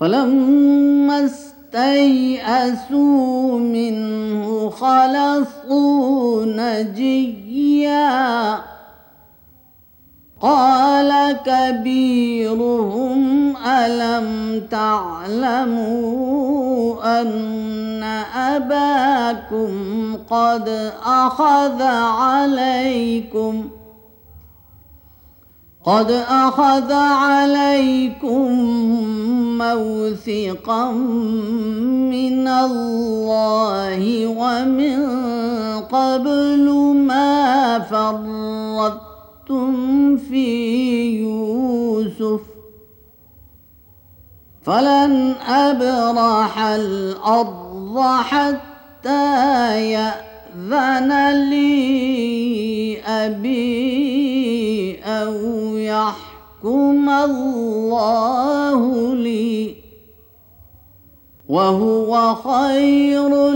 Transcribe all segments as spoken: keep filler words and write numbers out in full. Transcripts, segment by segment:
فلما استيئسوا منه خلصوا نجيا قال كبيرهم ألم تعلموا أن أباكم قد أخذ عليكم قد أخذ عليكم موثقا من الله ومن قبل ما فرطتم في يوسف فلن أبرح الأرض حتى يأذن لي أبي أو يحكم الله لي وهو خير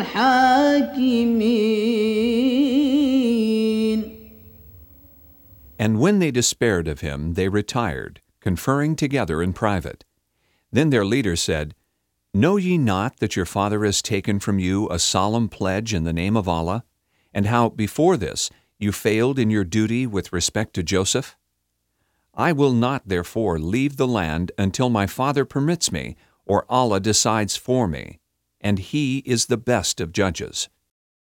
الحاكمين. And when they despaired of him, they retired, conferring together in private. Then their leader said, Know ye not that your father has taken from you a solemn pledge in the name of Allah, and how before this you failed in your duty with respect to Joseph? I will not therefore leave the land until my father permits me, or Allah decides for me, and He is the best of judges.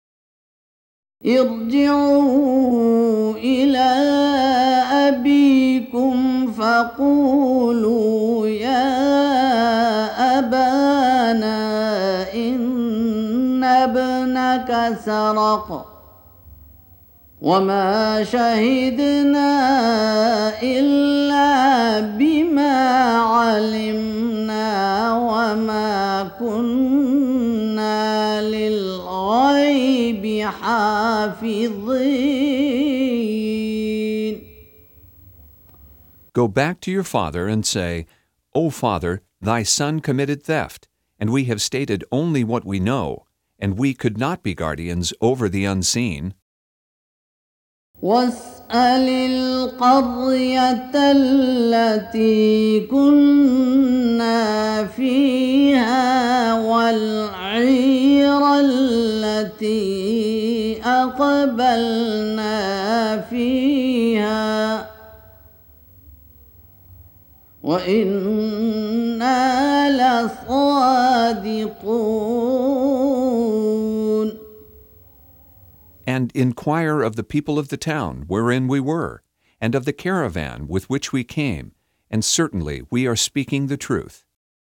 ارجعوا إلى أبيكم فقولوا يا أبانا إن ابنك سرق وما شهدنا إلا بما علمنا وما كنا للغيب حافظين. Go back to your father and say, O father, thy son committed theft, and we have stated only what we know, and we could not be guardians over the unseen. واسأل القرية التي كنا فيها والعير التي أقبلنا فيها وإنا لصادقون. And inquire of the people of the town wherein we were, and of the caravan with which we came, and certainly we are speaking the truth.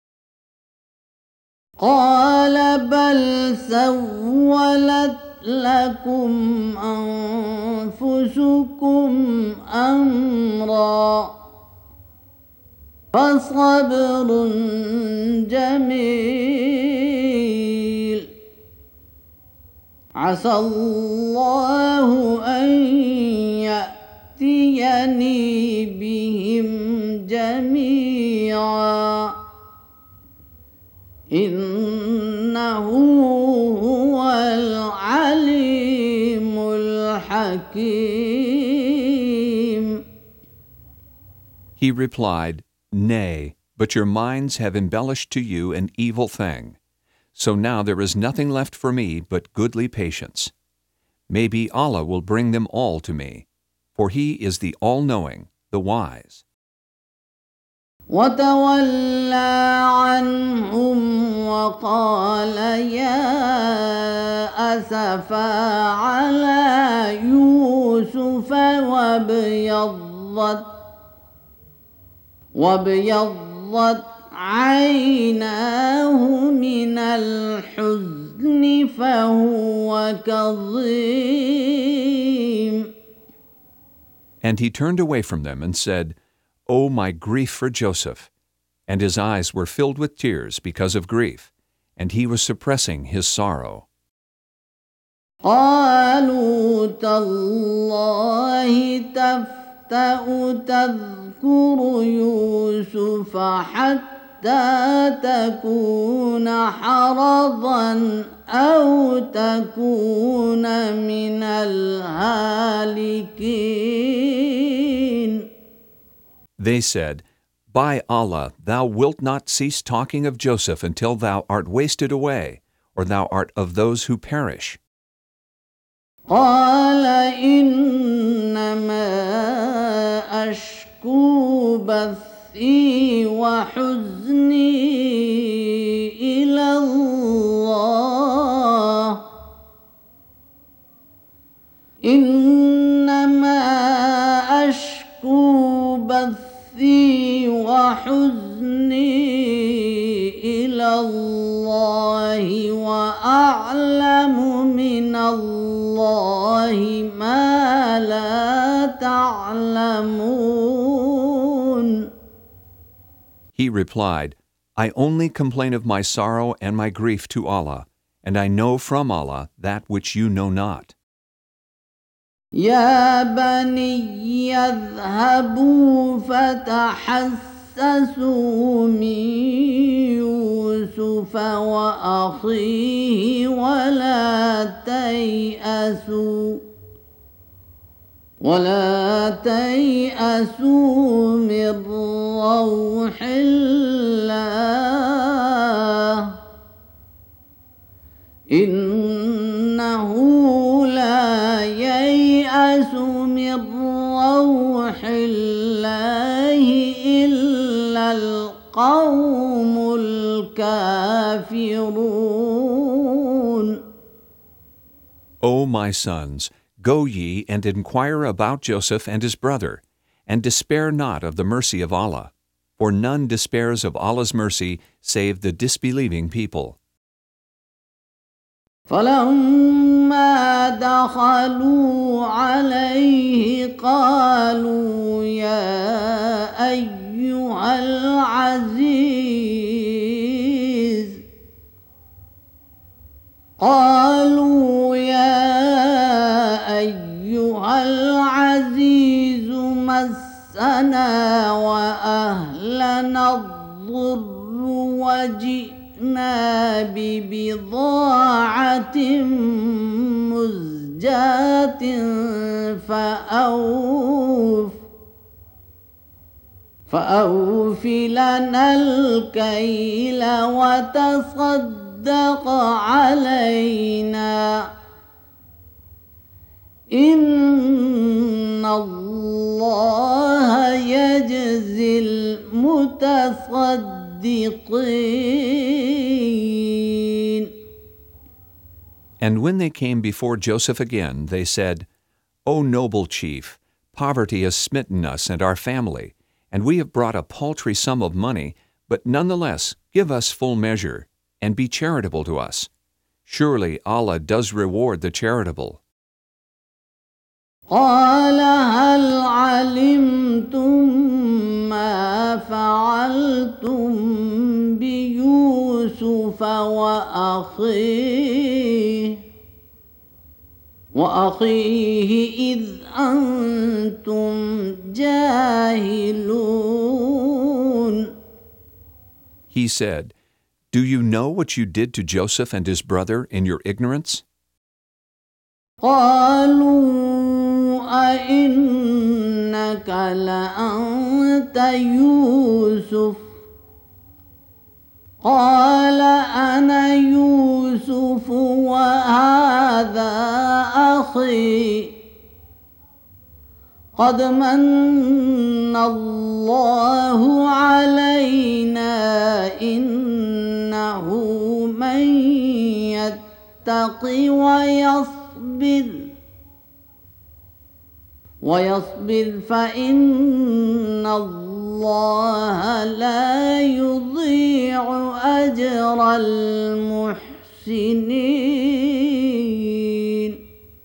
قال بل سولت لكم أنفسكم أمرا فصبر جميل عسى الله أن يأتيني بهم جميعا إنه هو العليم الحكيم. He replied, Nay, but your minds have embellished to you an evil thing. So now there is nothing left for me but goodly patience. Maybe Allah will bring them all to me, for He is the all-knowing, the wise. وتولى عنهم وقال يا أسفا على يوسف وابيضت وابيضت عيناه من الحزن فهو كظيم. And he turned away from them and said, O my grief for Joseph! And his eyes were filled with tears because of grief, and he was suppressing his sorrow. قالوا تالله تفتأ تذكر يوسف حتى تكون حرضا أو تكون من الهالكين. They said, By Allah, thou wilt not cease talking of Joseph until thou art wasted away, or thou art of those who perish. قال إنما أشكو بثي وحزني إلى الله إنما أشكو بثي وحزني إلى الله وأعلم من الله ما لا تعلمون. He replied, I only complain of my sorrow and my grief to Allah, and I know from Allah that which you know not. يا بني اذهبوا فتحسسوا من يوسف وأخيه ولا تيأسوا ولا تيأسوا من روح الله إنه لا ييأس من روح الله إلا القوم الكافرون. O my sons, go ye and inquire about Joseph and his brother, and despair not of the mercy of Allah, for none despairs of Allah's mercy save the disbelieving people. فلما دخلوا عليه قالوا يا أيها العزيز قالوا يا أيها العزيز مسنا وأهلنا الضر وجئنا ببضاعة مزجاة فأوف فأوف لنا الكيل وتصدق علينا إن الله يجزي المتصدقين. And when they came before Joseph again, they said, O noble chief, poverty has smitten us and our family, and we have brought a paltry sum of money, but nonetheless give us full measure, and be charitable to us. Surely Allah does reward the charitable. قال هل علمتم ما فعلتم بيوسف وأخيه وأخيه إذ أنتم جاهلون. He said, Do you know what you did to Joseph and his brother in your ignorance? قالوا أئنك لأنت يوسف قال أنا يوسف وهذا أخي قد من الله علينا إنه من يتق ويصبر ويصبر فإن الله لا يضيع أجر المحسنين.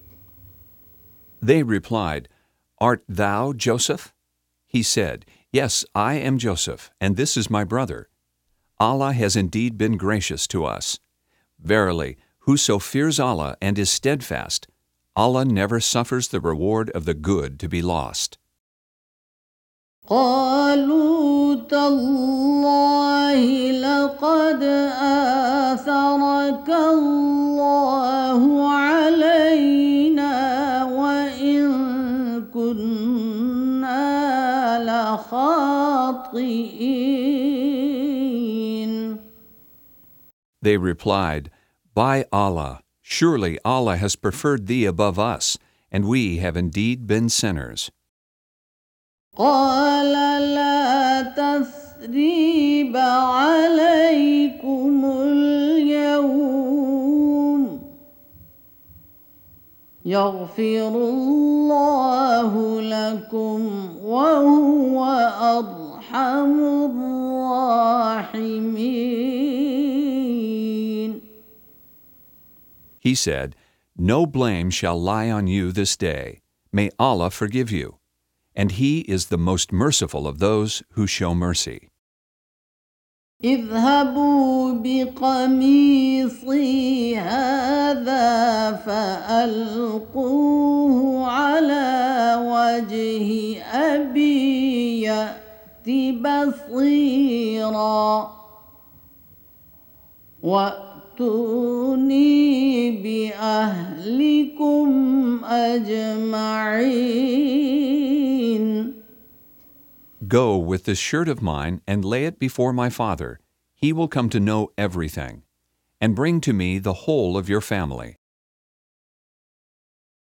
They replied, Art thou Joseph? He said, Yes, I am Joseph, and this is my brother. Allah has indeed been gracious to us. Verily, whoso fears Allah and is steadfast, Allah never suffers the reward of the good to be lost. قالوا تالله لقد آثرك الله علينا وإن كنا لخاطئين. They replied, "By Allah, surely Allah has preferred thee above us, and we have indeed been sinners." قال لا تثريب عليكم اليوم يغفر الله لكم وهو أرحم الراحمين. He said, "No blame shall lie on you this day. May Allah forgive you. And He is the most merciful of those who show mercy." اذهبوا بقميصي هذا فألقوه على وجه أبي يأت بصيرا وأتوني بأهلكم أجمعين. Go with this shirt of mine and lay it before my father. He will come to know everything. And bring to me the whole of your family.